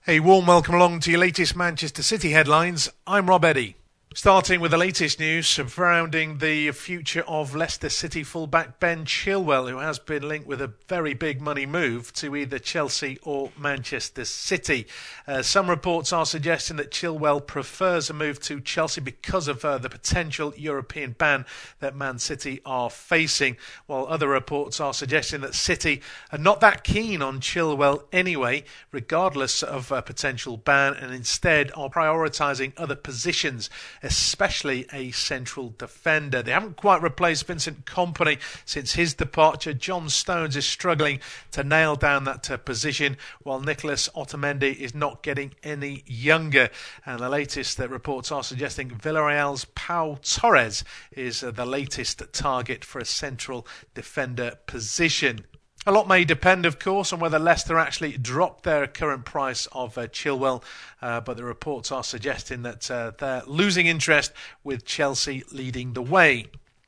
A warm welcome along to your latest Manchester City headlines. I'm Rob Eddy. Starting with the latest news surrounding the future of Leicester City fullback Ben Chilwell, who has been linked with a very big money move to either Chelsea or Manchester City. Some reports are suggesting that Chilwell prefers a move to Chelsea because of the potential European ban that Man City are facing, while other reports are suggesting that City are not that keen on Chilwell anyway, regardless of a potential ban, and instead are prioritising other positions, especially a central defender. They haven't quite replaced Vincent Kompany since his departure. John Stones is struggling to nail down that position, while Nicolas Otamendi is not getting any younger. And the latest reports are suggesting Villarreal's Pau Torres is the latest target for a central defender position. A lot may depend, of course, on whether Leicester actually drop their current price of Chilwell, but the reports are suggesting that they're losing interest, with Chelsea leading the way.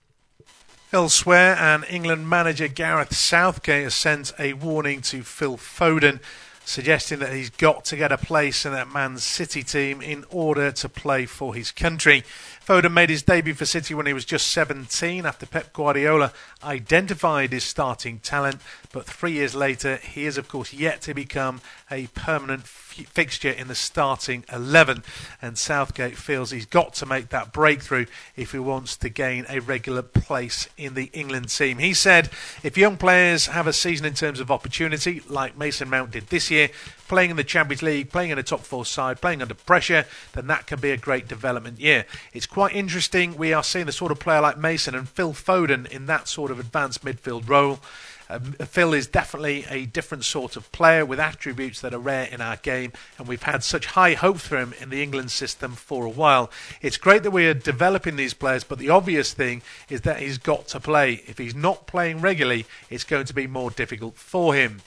Elsewhere, and England manager Gareth Southgate has sent a warning to Phil Foden, suggesting that he's got to get a place in that Man City team in order to play for his country. Foden made his debut for City when he was just 17 after Pep Guardiola identified his starting talent, but 3 years later he is of course yet to become a permanent fixture in the starting 11, and Southgate feels he's got to make that breakthrough if he wants to gain a regular place in the England team. He said if young players have a season in terms of opportunity like Mason Mount did this year, playing in the Champions League, playing in a top four side, playing under pressure, then that can be a great development year. It's quite interesting. We are seeing the sort of player like Mason and Phil Foden in that sort of advanced midfield role. Phil is definitely a different sort of player with attributes that are rare in our game, and we've had such high hopes for him in the England system for a while. It's great that we are developing these players, but the obvious thing is that he's got to play. If he's not playing regularly, it's going to be more difficult for him.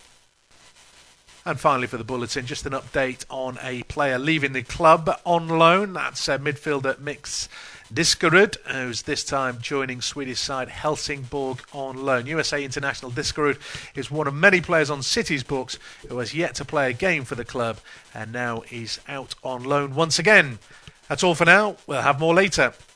And finally for the bulletin, just an update on a player leaving the club on loan. That's midfielder Mix Diskerud, who's this time joining Swedish side Helsingborg on loan. USA international Diskerud is one of many players on City's books who has yet to play a game for the club and now is out on loan once again. That's all for now. We'll have more later.